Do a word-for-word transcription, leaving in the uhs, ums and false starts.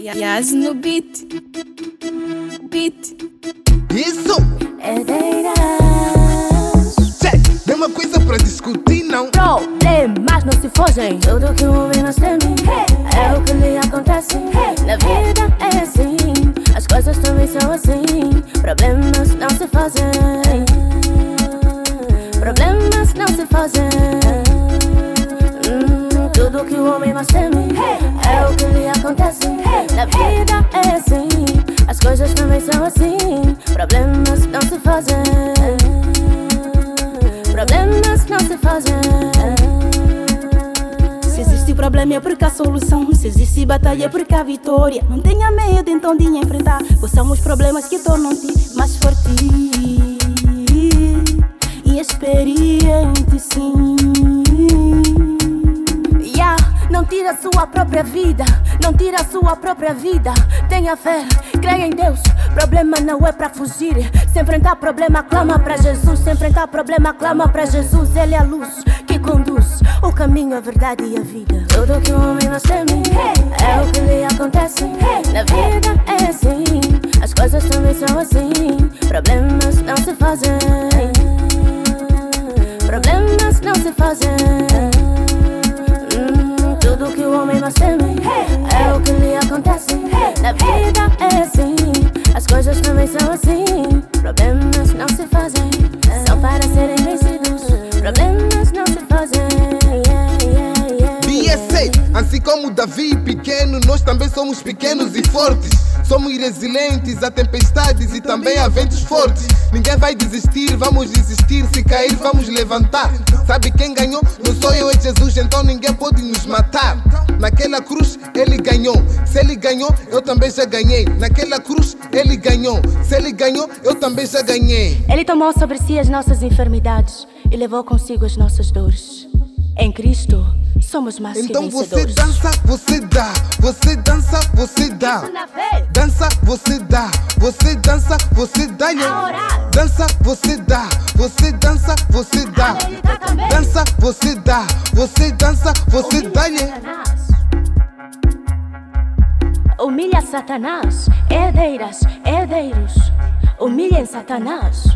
Yas no beat. Beat. Isso! Herdeiras. Check! Tem uma coisa pra discutir, não? Problemas não se fogem. Tudo que o homem nós teme é o que lhe acontece. Na vida é assim, as coisas também são assim. Problemas não se fazem. Problemas não se fazem. Hum, tudo que o homem mais teme é o que lhe acontece. Na vida é assim, as coisas também são assim. Problemas não se fazem. Problemas não se fazem. Se existe problema é porque há solução. Se existe batalha é porque há vitória. Não tenha medo então de enfrentar, pois são os problemas que tornam-te mais forte e experiente, sim. Yeah, não tira a sua própria vida. Não tira a sua própria vida. Tenha fé, creia em Deus. Problema não é pra fugir. Se enfrentar problema, clama pra Jesus. Se enfrentar problema, clama pra Jesus. Ele é a luz que conduz o caminho, a verdade e a vida. Tudo que o homem nós teme é o que lhe acontece. Na vida é assim, as coisas também são assim. Problemas não se fazem. Problemas não se fazem. Hum, tudo que o homem nós teme é o que lhe acontece. Na vida é assim, as coisas também são assim. Problemas não se fazem, são para serem vencidos. Problemas não se fazem. Yeah, yeah, yeah. B S A, assim como Davi pequeno, nós também somos pequenos e fortes. Somos resilientes a tempestades e também a ventos fortes. Ninguém vai desistir, vamos desistir. Se cair, vamos levantar. Sabe quem ganhou? Não sou eu, é Jesus, então ninguém pode nos matar. Naquela cruz, ele ganhou. Se ele ganhou, eu também já ganhei. Naquela cruz, ele ganhou. Se ele ganhou, eu também já ganhei. Ele tomou sobre si as nossas enfermidades e levou consigo as nossas dores. Em Cristo, somos mais então que vencedores. Então você dança, você dá. Você dança, você dá. Dança, você dá. Você dança, você dá. Dança, você dá. Você dança, você dá. Dança, você dá. Você dança, você dá. Humilha Satanás, herdeiras, herdeiros. Humilhem Satanás.